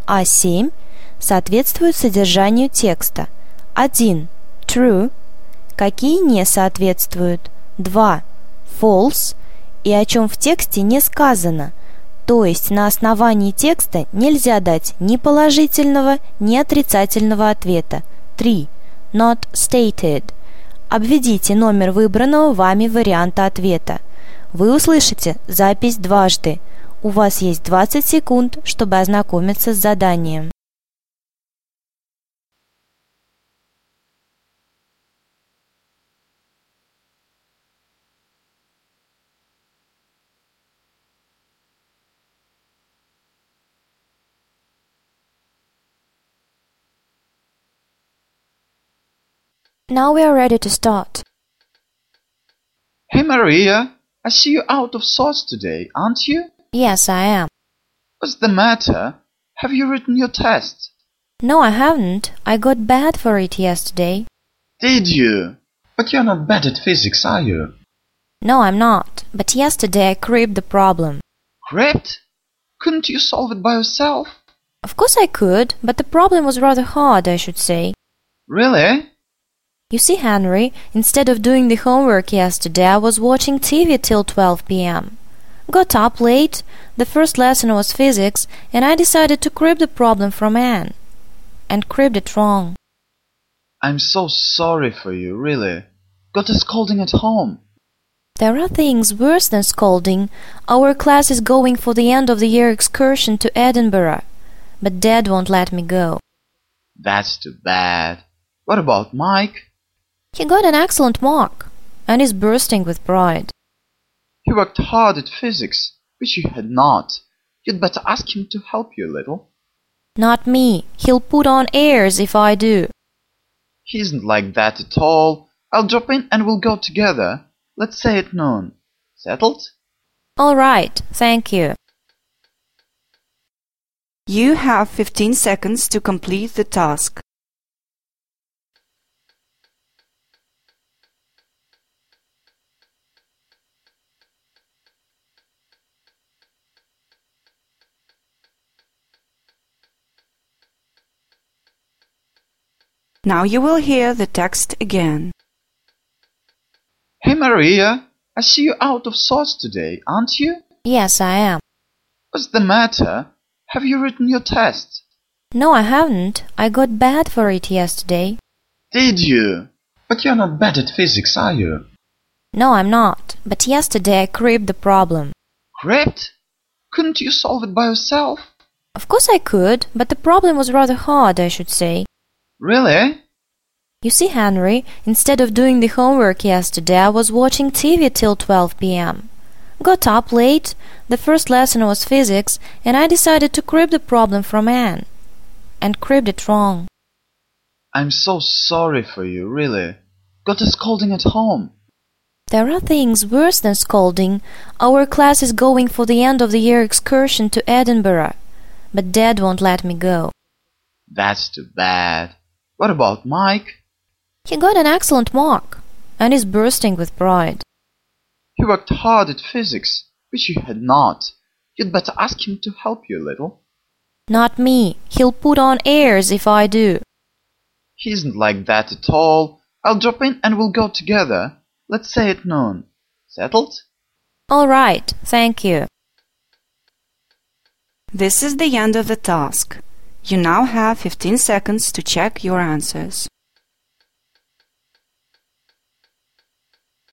а 7 соответствуют содержанию текста. 1. True. Какие не соответствуют? 2. False. И о чем в тексте не сказано. То есть на основании текста нельзя дать ни положительного, ни отрицательного ответа. 3. Not stated. Обведите номер выбранного вами варианта ответа. Вы услышите запись дважды. У вас есть 20 секунд, чтобы ознакомиться с заданием. Now we are ready to start. Hey Maria, I see you out of sorts today, aren't you? Yes, I am. What's the matter? Have you written your test? No, I haven't. I got bad for it yesterday. Did you? But you're not bad at physics, are you? No, I'm not. But yesterday I cribbed the problem. Cribbed? Couldn't you solve it by yourself? Of course I could, but the problem was rather hard, I should say. Really? You see, Henry, instead of doing the homework yesterday, I was watching TV till 12 p.m. Got up late, the first lesson was physics, and I decided to crib the problem from Anne. And cribbed it wrong. I'm so sorry for you, really. Got a scolding at home. There are things worse than scolding. Our class is going for the end of the year excursion to Edinburgh, but Dad won't let me go. That's too bad. What about Mike? He got an excellent mark, and is bursting with pride. He worked hard at physics, which you had not. You'd better ask him to help you a little. Not me. He'll put on airs if I do. He isn't like that at all. I'll drop in and we'll go together. Let's say at noon. Settled? All right, thank you. You have 15 seconds to complete the task. Now you will hear the text again. Hey Maria, I see you out of sorts today, aren't you? Yes, I am. What's the matter? Have you written your test? No, I haven't. I got bad for it yesterday. Did you? But you're not bad at physics, are you? No, I'm not. But yesterday I cribbed the problem. Cribbed? Couldn't you solve it by yourself? Of course I could, but the problem was rather hard, I should say. Really? You see, Henry, instead of doing the homework yesterday, I was watching TV till 12 p.m. Got up late, the first lesson was physics, and I decided to crib the problem from Anne. And cribbed it wrong. I'm so sorry for you, really. Got a scolding at home. There are things worse than scolding. Our class is going for the end of the year excursion to Edinburgh, but Dad won't let me go. That's too bad. What about Mike? He got an excellent mark, and is bursting with pride. He worked hard at physics, which you had not. You'd better ask him to help you a little. Not me. He'll put on airs if I do. He isn't like that at all. I'll drop in and we'll go together. Let's say at noon. Settled? All right, thank you. This is the end of the task. You now have 15 seconds to check your answers.